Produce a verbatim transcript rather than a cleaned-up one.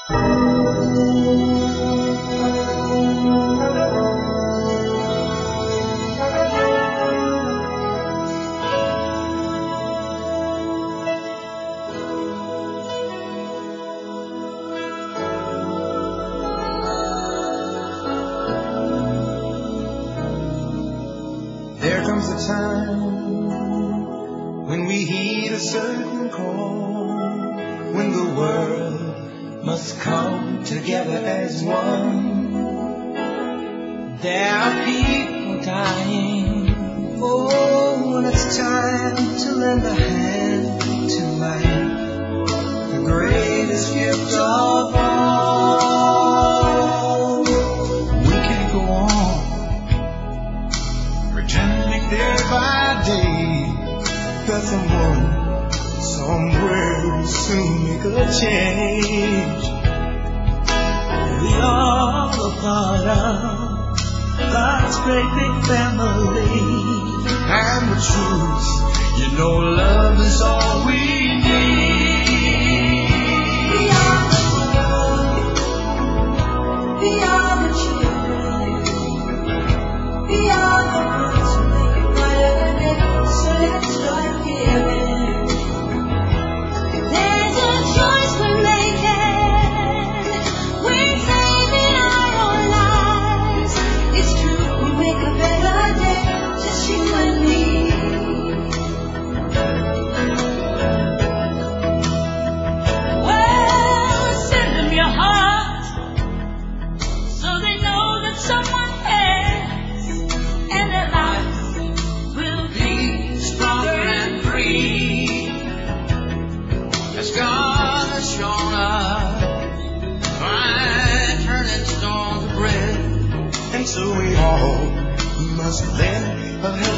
There comes a time when we heed a certain call, when the world must come together as one. There are people dying. Oh, when it's time to lend a hand to life, the greatest gift of all. We can't go on pretending day by day that someone somewhere will soon make a change. We are a part of God's great big family, and the truth, you know, love is all we need. We are the world, we are the children, we are the ones who make it brighter than it, so let's start giving. There's a choice we're making, we're saving our own lives. It's true, we make a better day, just you and me. Well, send them your heart, so they know that someone cares, and their lives will be stronger and free. As God has shown us by turning stone to bread, and so we all must lend a hand